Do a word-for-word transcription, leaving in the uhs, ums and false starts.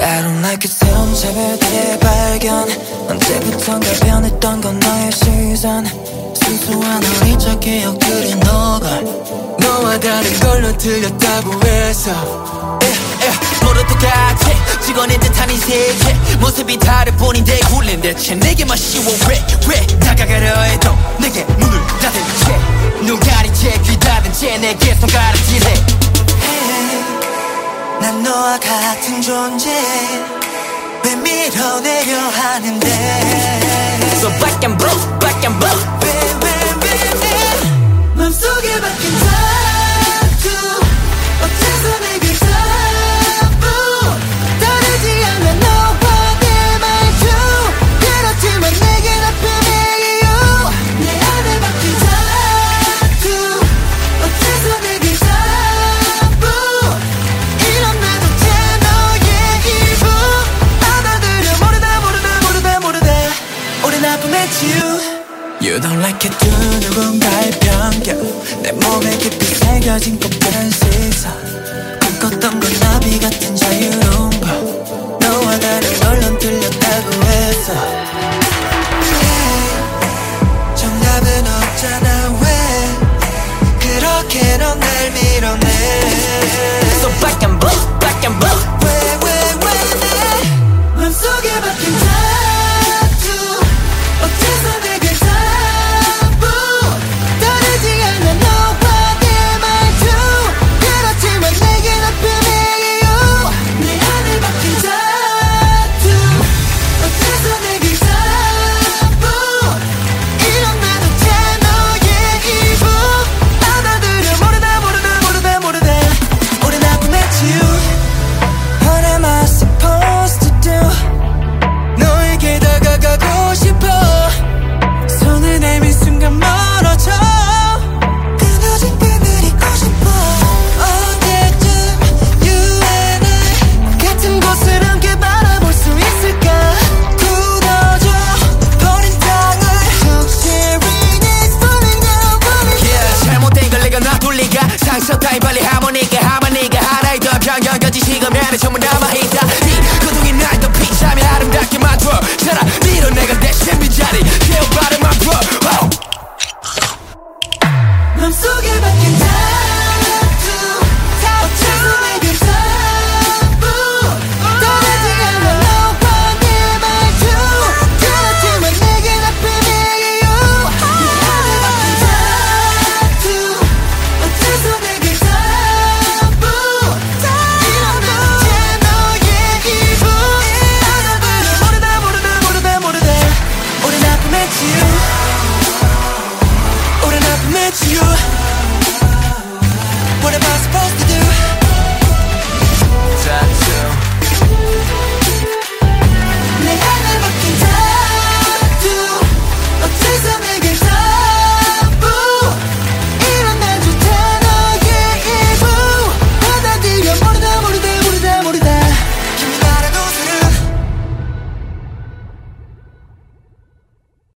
I don't like it 새로운 차별들의 발견 언제부턴가 변했던 건 너의 시선 순수한 어린 적 기억들이 녹아 너와 다른 걸로 들렸다고 해서 모두 똑같아 찍어낸 듯한 이 세계 모습이 다를 뿐인데 굴린 대체 내게만 쉬워 왜 왜 다가가려 해도 내게 문을 닫은 채 눈 가린 채 귀 닫은 채 내게 손가락질해 hey, 난 너와 같은 존재 왜 밀어내려 하는데 So back and blow back and blow 왜 왜 왜 맘속에 박힌 타투 어째서 내게 자꾸 다르지 않아 너와 내 말투 그렇지만 내겐 아픔의 이유 내 안에 박힌 타투 어째서 내게 자꾸 이런 나조차 너의 일부 받아들여 모르다 모르다 모르다 모르다 오랜 아픔의 치유 You don't like it too 누군가의 편견 내 몸에 깊이 새겨진 꽃다른